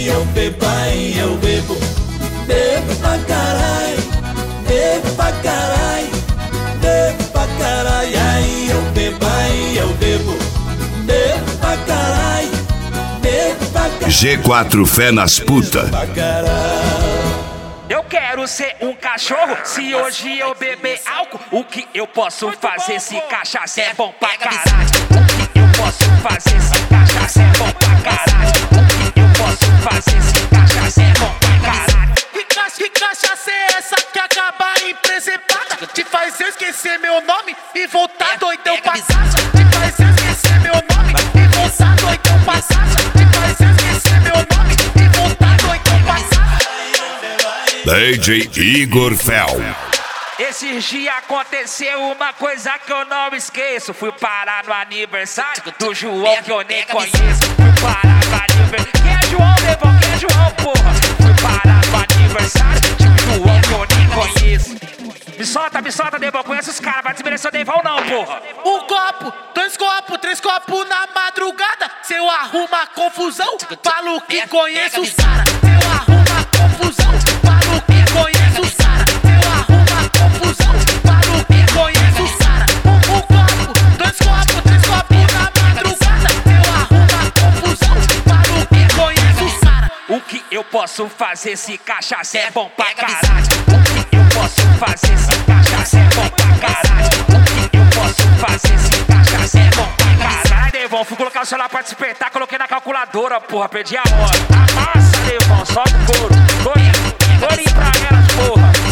eu bebo, aí eu bebo. Bebo pra caralho, bebo pra caralho, bebo pra caralho. Aí eu bebo, aí eu bebo. Bebo pra caralho, bebo pra caralho. G4 Fé nas puta. Eu quero ser um cachorro. Se hoje eu beber álcool, o que eu posso fazer se cachaça é bom pra caralho? O que eu posso fazer se cachaça é bom pra caralho? O que eu posso fazer se cachaça é bom pra caralho? Que cachaça é essa que acaba em presepada? Te faz eu esquecer meu nome e voltar doidão pra casa. Te faz eu esquecer meu nome e voltar doidão pra casa. Te faz eu esquecer meu nome e voltar doidão pra casa. DJ Igor Fel. Esses dias aconteceu uma coisa que eu não esqueço. Fui parar no aniversário do João que eu nem conheço. Fui parar no aniversário. Quem é João, Devão? Quem é João, porra? Fui parar no aniversário de um João que eu nem conheço. Me solta, Devão. Conhece os caras, vai desmerecer o Devão não, porra. Um copo, 2 copos, 3 copos na madrugada. Se eu arruma confusão, falo que conheço os caras. Se eu arruma confusão, falo que conheço os caras. Se eu arruma confusão, falo que conheço os caras. Um copo, 2 copos, 3 copos na madrugada. Se eu arruma confusão, falo que conheço os caras. O que eu posso fazer se cachaça é bom pra caralho? O que eu posso fazer se cachaça é bom pra caralho? O que eu posso fazer se cachaça é bom pra caralho? Devão, fui colocar o celular pra despertar, coloquei na calculadora, porra, perdi a hora. Amassa, Devão, solta o couro. Corinho pra elas, porra.